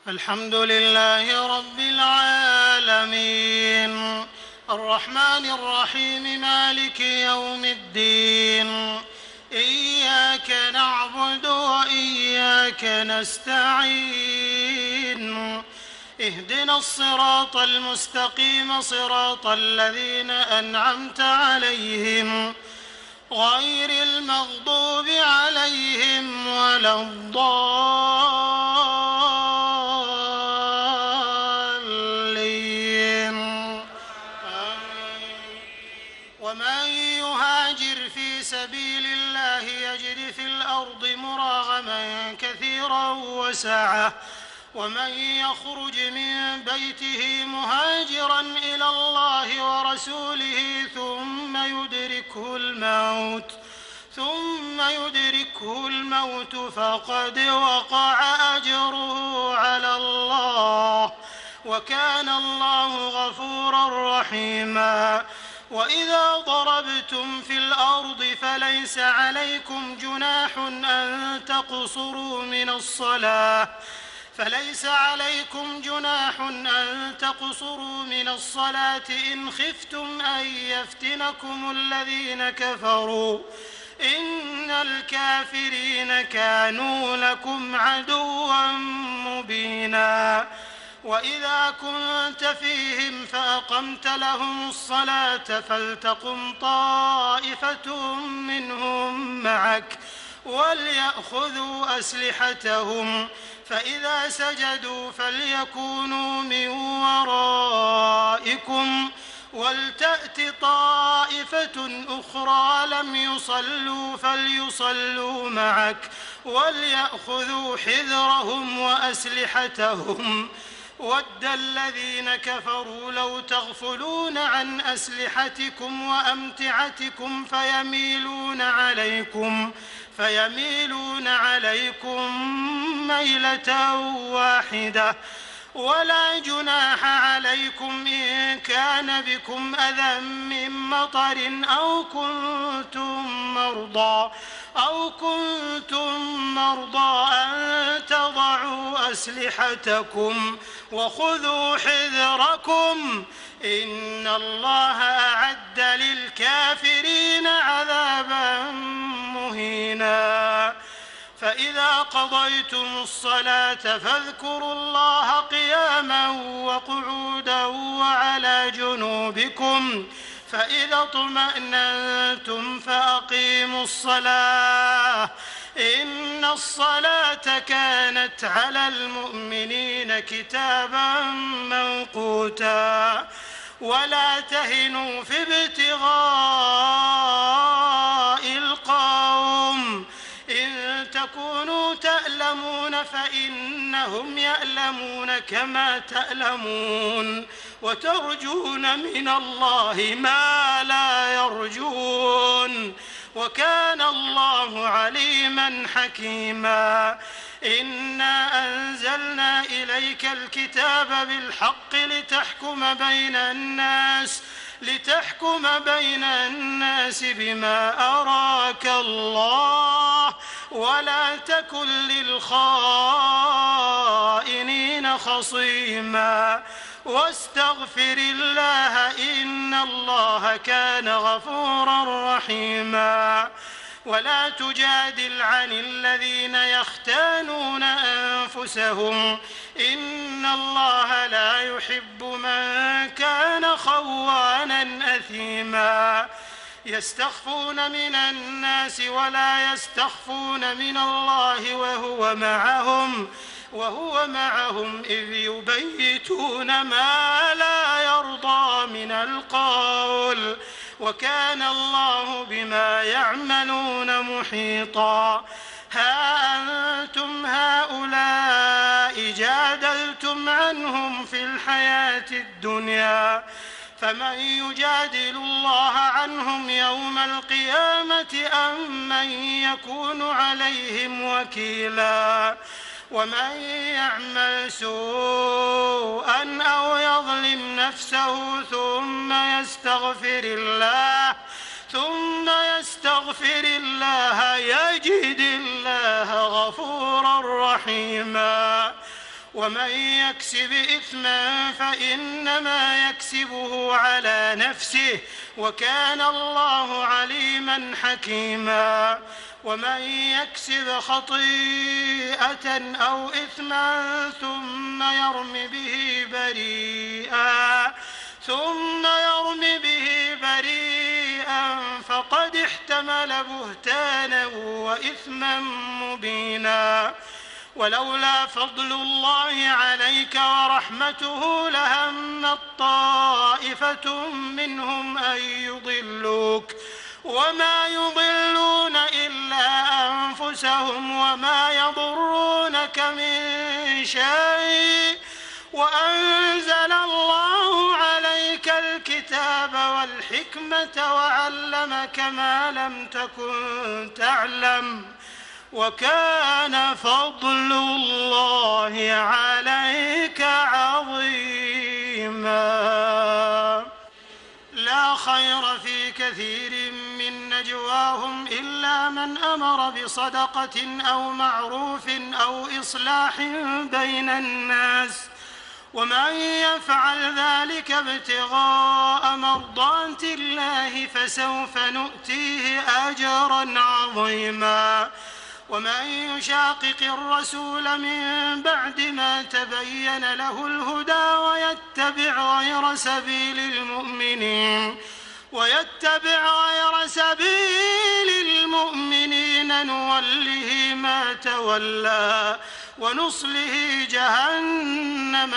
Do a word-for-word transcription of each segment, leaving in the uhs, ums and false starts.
الحمد لله رب العالمين الرحمن الرحيم مالك يوم الدين إياك نعبد وإياك نستعين اهدنا الصراط المستقيم صراط الذين أنعمت عليهم غير المغضوب عليهم ولا الضالين. ومن يهاجر في سبيل الله يجد في الأرض مراغما كثيرا وسعة ومن يخرج من بيته مهاجرا إلى الله ورسوله ثم يدركه الموت ثم يدركه الموت فقد وقع أجره على الله وكان الله غفورا رحيما. وإذا ضربتم في الأرض فليس عليكم جناح أن تقصروا من الصلاة فليس عليكم جناح أن تقصروا من الصلاة إن خفتم أن يفتنكم الذين كفروا إن الكافرين كانوا لكم عدوا مبينا. وإذا كنت فيهم فأقمت لهم الصلاة فلتقم طائفة منهم معك وليأخذوا أسلحتهم فإذا سجدوا فليكونوا من ورائكم ولتأت طائفة أخرى لم يصلوا فليصلوا معك وليأخذوا حذرهم وأسلحتهم ود الذين كفروا لو تغفلون عن أسلحتكم وأمتعتكم فيميلون عليكم فيميلون عليكم ميلة واحدة ولا جناح عليكم إن كان بكم أذى من مطر أو كنتم مرضى أو كنتم مرضى أن تضعوا أسلحتكم وخذوا حذركم إن الله أعد للكافرين عذابا مهينا. فإذا قضيتم الصلاة فاذكروا الله قياما وقعودا وعلى جنوبكم فإذا اطمأننتم فأقيموا الصلاة إن الصلاة كانت على المؤمنين كتابا موقوتا. ولا تهنوا في ابتغاء القوم إن تكونوا تألمون فإنهم يألمون كما تألمون وترجون من الله ما لا يرجون وكان الله عليما حكيما. إنا أنزلنا إليك الكتاب بالحق لتحكم بين الناس لتحكم بين الناس بما أراك الله ولا تكن للخائنين خصيما واستغفر الله إن الله كان غفورا رحيما. ولا تجادل عن الذين يختانون أنفسهم إن الله لا يحب من كان خوانا أثيما. يستخفون من الناس ولا يستخفون من الله وهو معهم وهو معهم إذ يبيتون ما لا يرضى من القول وكان الله بما يعملون محيطا. ها أنتم هؤلاء جادلتم عنهم في الحياة الدنيا فمن يجادل الله عنهم يوم القيامة أم من يكون عليهم وكيلا. ومن يعمل سوءا أو يظلم نفسه ثم يستغفر الله ثم يستغفر الله يجد الله غفورا رحيما. ومن يكسب إثما فإنما يكسبه على نفسه وكان الله عليما حكيما. ومن يكسب خطيئة أو إثما ثم يرم به بريئا ثم يرم به بريئا فقد احتمل بهتانا وإثما مبينا. ولولا فضل الله عليك ورحمته لهمت طائفة منهم أن يضلوك وما يضلون إلا أنفسهم وما يضرونك من شيء وأنزل الله عليك الكتاب والحكمة وعلمك ما لم تكن تعلم وكان فضل الله عليك عظيما. لا خير في كثير من نجواهم إلا من أمر بصدقة أو معروف أو إصلاح بين الناس ومن يفعل ذلك ابتغاء مرضات الله فسوف نؤتيه أجرا عظيما. ومن يشاقق الرسول من بعد ما تبين له الهدى ويتبع غير سبيل المؤمنين ويتبع غير سبيل المؤمنين نوله ما تولى ونصله جهنم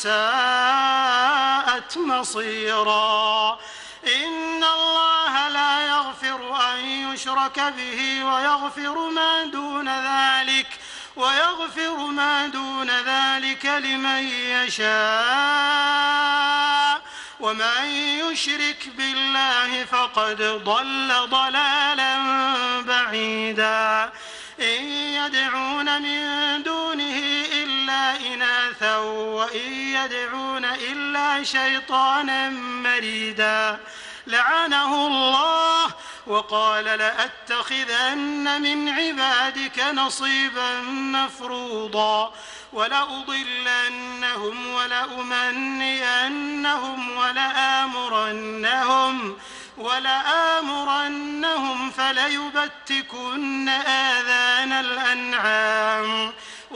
وساءت مصيرا. إن الله لا يغفر أن يشرك به ويغفر ما دون ذلك ويغفر ما دون ذلك لمن يشاء ومن يشرك بالله فقد ضل ضلالا بعيدا. إن يدعون من دونه إلا إناثا وإن يدعون إلا شيطانا مريدا لعنه الله وقال لأتخذن من عبادك نصيبا مفروضا ولأضلنهم ولأمنينهم ولآمرنهم ولآمرنهم فليبتكن آذان الأنعام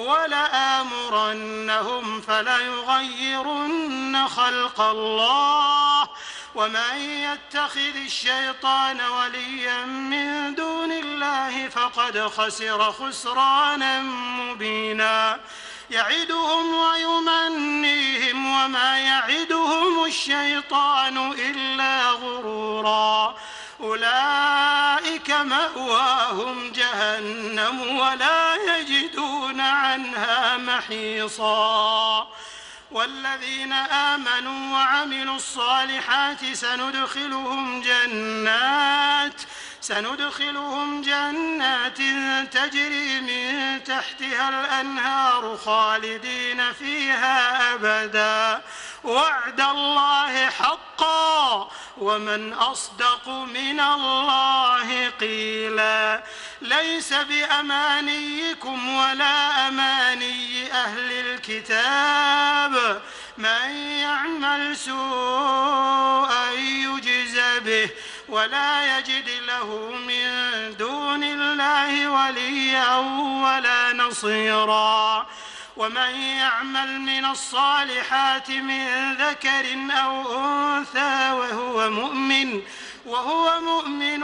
ولآمرنهم فليغيرن خلق الله ومن يتخذ الشيطان وليا من دون الله فقد خسر خسرانا مبينا. يعدهم ويمنيهم وما يعدهم الشيطان إلا غرورا. أولئك مأواهم جهنم ولا يجدون عنها محيصا. والذين آمنوا وعملوا الصالحات سندخلهم جنات سندخلهم جنات تجري من تحتها الأنهار خالدين فيها أبدا وعد الله حقا ومن أصدق من الله قيلا. ليس بأمانيكم ولا أماني أهل الكتاب من يعمل سوءا يجز به ولا يجد له من دون الله وليا ولا نصيرا. ومن يعمل من الصالحات من ذكر أو أنثى وهو مؤمن وهو مؤمن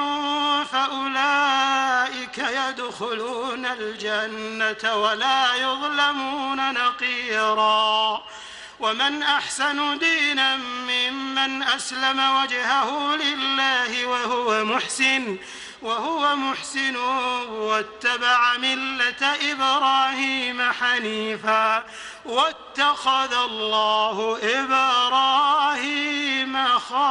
فأولئك يدخلون الجنة ولا يظلمون نقيرا. ومن أحسن دينا ممن أسلم وجهه لله وهو محسن وهو محسن واتبع ملة إبراهيم حنيفا واتخذ الله إبراهيم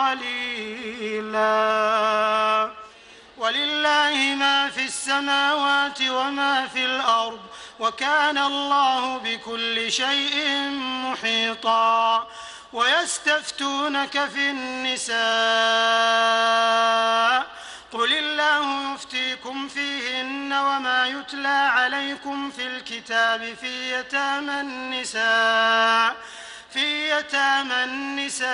خليلا. ولله ما في السماوات وما في الأرض وكان الله بكل شيء محيطا. ويستفتونك في النساء قل الله يفتيكم فيهن وما يتلى عليكم في الكتاب في يتامى النساء في يتامى النساء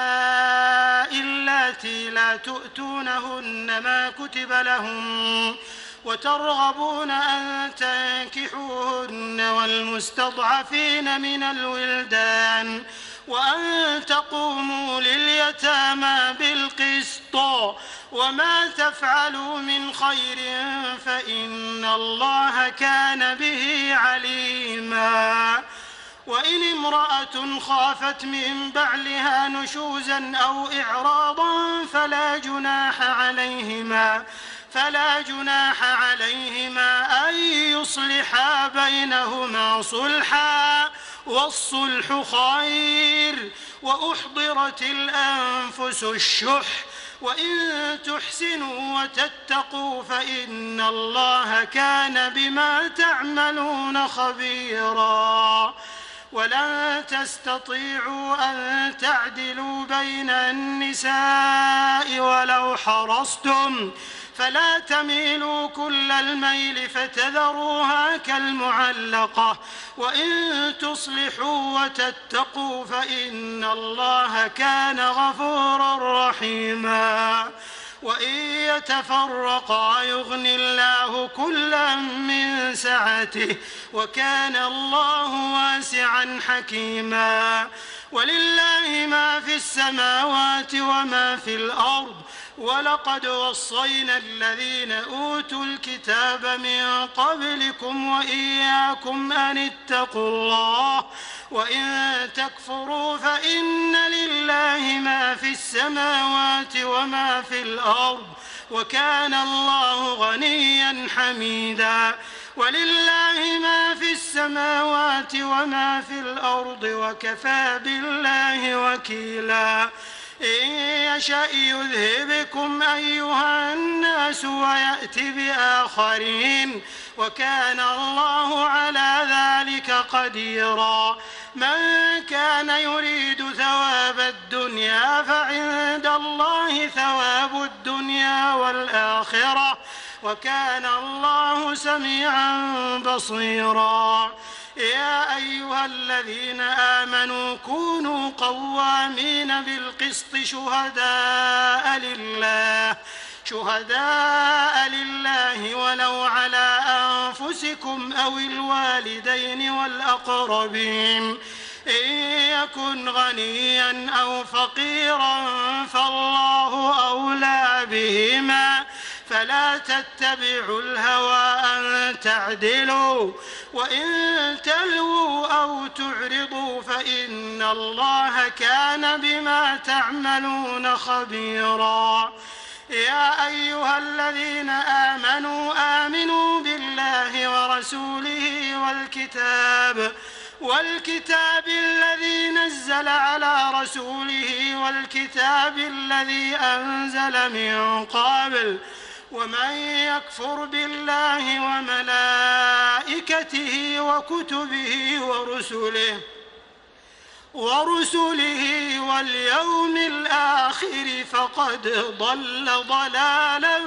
اللاتي لا تؤتونهن ما كتب لهن وترغبون أن تنكحوهن والمستضعفين من الولدان وأن تقوموا لليتامى بالقسط وما تفعلوا من خير فإن الله كان به عليما. وإن امرأة خافت من بعلها نشوزا أو إعراضا فلا جناح عليهما فلا جناح عليهما أن يصلحا بينهما صلحا والصلح خير وأحضرت الأنفس الشح وإن تحسنوا وتتقوا فإن الله كان بما تعملون خبيرا. ولن تستطيعوا أن تعدلوا بين النساء ولو حرصتم فلا تميلوا كل الميل فتذروها كالمعلقة وإن تصلحوا وتتقوا فإن الله كان غفورا رحيما. وإن يتفرقا يغن الله كلا من سعته وكان الله واسعا حكيما. ولله ما في السماوات وما في الأرض ولقد وصينا الذين أوتوا الكتاب من قبلكم وإياكم أن اتقوا الله وإن تكفروا فإن لله ما في السماوات وما في الأرض وكان الله غنيا حميدا. ولله ما في السماوات وما في الأرض وكفى بالله وكيلا. إن يشأ يذهبكم أيها الناس ويأت بآخرين وكان الله على ذلك قديرا. من كان يريد ثواب الدنيا فعند الله ثواب الدنيا والآخرة وكان الله سميعا بصيرا. يا أيها الذين آمنوا كونوا قوامين بالقسط شهداء لله شهداء لله ولو على أنفسكم أو الوالدين والأقربين إن يكن غنيا أو فقيرا فالله أولى بهما فلا تتبعوا الهوى أن تعدلوا وإن تلووا أو تعرضوا فإن الله كان بما تعملون خبيرا. يا أيها الذين آمنوا آمنوا بالله ورسوله والكتاب والكتاب الذي نزل على رسوله والكتاب الذي أنزل من قبل ومن يكفر بالله وملائكته وكتبه ورسله ورسله واليوم الآخر فقد ضل ضلالا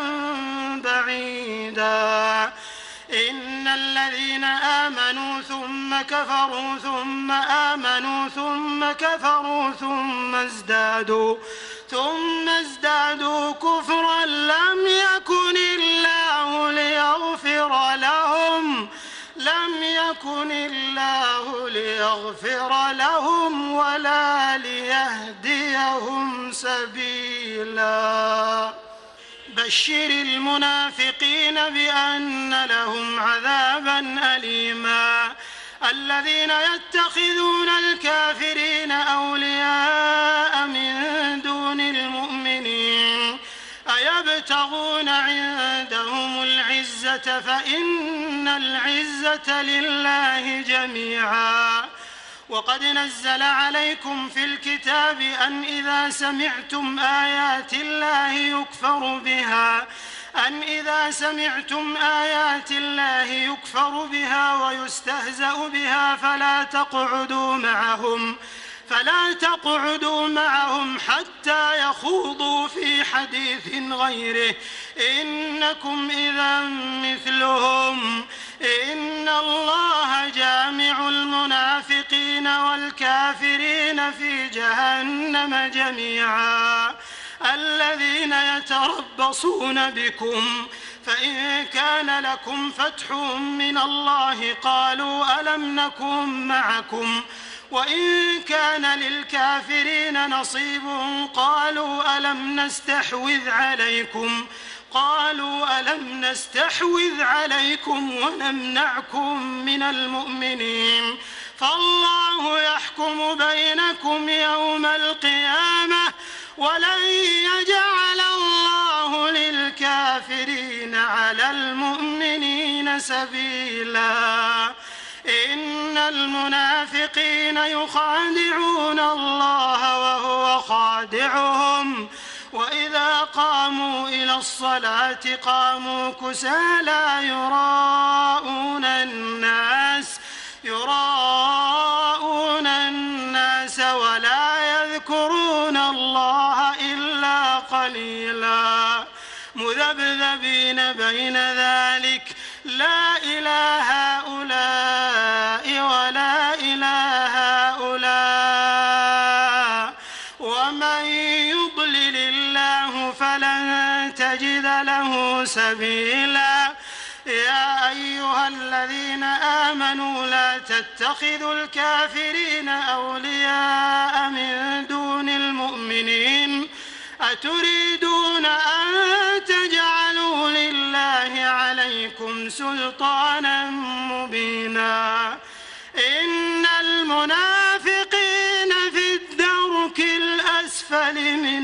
بعيدا. إن الذين آمنوا ثم كفروا ثم آمنوا ثم كفروا ثم ازدادوا ثم ازدادوا كفرا لم يكن الله ليغفر لهم لم يكن الله ليغفر لهم ولا ليهديهم سبيلا. بشر المنافقين بأن لهم عذابا أليما. الذين يتخذون الكافرين أولياء من دون المؤمنين أيبتغون عندهم العزة فإن العزة لله جميعا. وقد نزل عليكم في الكتاب أن إذا سمعتم آيات الله يكفر بها أن إذا سمعتم آيات الله يكفر بها ويستهزأ بها فلا تقعدوا معهم فلا تقعدوا معهم حتى يخوضوا في حديث غيره إنكم إذا مثلهم إن الله جامع المنافقين والكافرين في جهنم جميعا الذين يتربصون بكم فإن كان لكم فتح من الله قالوا ألم نكن معكم وإن كان للكافرين نصيب قالوا ألم نستحوذ عليكم قالوا ألم نستحوذ عليكم ونمنعكم من المؤمنين فالله يحكم بينكم يوم القيامة ولن يجعل الله للكافرين على المؤمنين سبيلا إن المنافقين يخادعون الله وهو خادعهم وإذا قاموا إلى الصلاة قاموا كسالى يراءون الناس يراءون الناس ولا يذكرون الله إلا قليلا مذبذبين بين ذلك لا إلى هؤلاء ولا إلى هؤلاء ومن يضلل الله فلن تجد له سبيلا يا أيها الذين آمنوا لا تتخذوا الكافرين أولياء من دون المؤمنين أتريدون أن تجعلوا لله عليكم سلطانا مبينا إن المنافقين في الدرك الأسفل من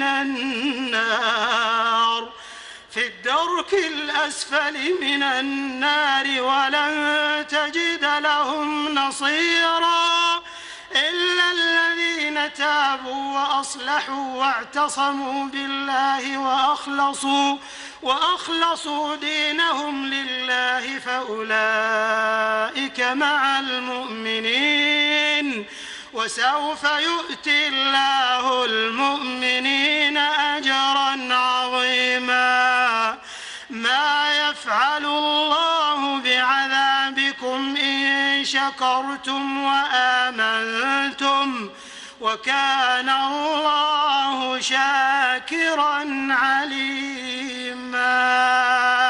النار في الدرك الأسفل من النار ولن تجد لهم نصيرا إلا الذين تابوا وأصلحوا واعتصموا بالله وأخلصوا وأخلصوا دينهم لله فأولئك مع المؤمنين وسوف يؤتي الله المؤمنين أجرا عظيما ما يفعل الله بعذابكم إن شكرتم وآمنتم وكان الله شاكرا عليما.